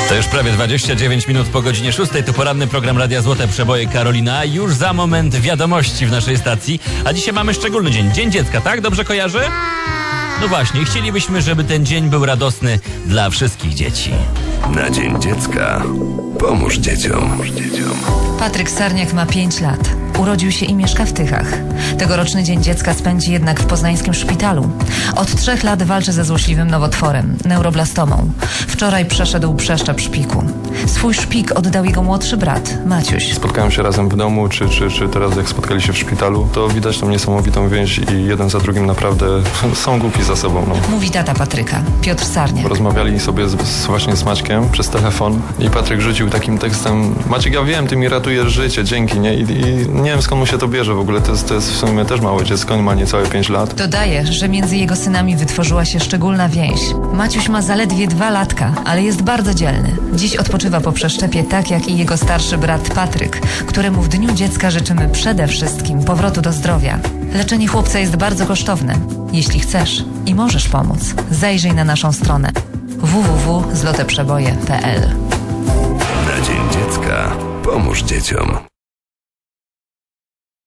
To już prawie 29 minut po godzinie 6. To poranny program Radia Złote Przeboje Karolina. Już za moment wiadomości w naszej stacji. A dzisiaj mamy szczególny dzień. Dzień Dziecka, tak? Dobrze kojarzę? No właśnie, chcielibyśmy, żeby ten dzień był radosny dla wszystkich dzieci. Na Dzień Dziecka pomóż dzieciom. Patryk Sarniak ma 5 lat. Urodził się i mieszka w Tychach. Tegoroczny Dzień Dziecka spędzi jednak w poznańskim szpitalu. Od 3 lat walczy ze złośliwym nowotworem, neuroblastomą. Wczoraj przeszedł przeszczep szpiku. Swój szpik oddał jego młodszy brat, Maciuś. Spotkałem się razem w domu, czy teraz jak spotkali się w szpitalu, to widać tą niesamowitą więź i jeden za drugim naprawdę są głupi za sobą. No. Mówi tata Patryka, Piotr Sarniak. Rozmawiali sobie właśnie z Maćkiem przez telefon i Patryk rzucił takim tekstem: Maciek, ja wiem, ty mi ratujesz życie, dzięki, nie? I nie wiem, skąd mu się to bierze w ogóle, to jest w sumie też małe dziecko, on ma niecałe 5 lat. Dodaje, że między jego synami wytworzyła się szczególna więź. Maciuś ma zaledwie 2 latka, ale jest bardzo dzielny. Dziś odpoczywa po przeszczepie, tak jak i jego starszy brat Patryk, któremu w Dniu Dziecka życzymy przede wszystkim powrotu do zdrowia. Leczenie chłopca jest bardzo kosztowne. Jeśli chcesz i możesz pomóc, zajrzyj na naszą stronę www.zloteprzeboje.pl. Na Dzień Dziecka pomóż dzieciom.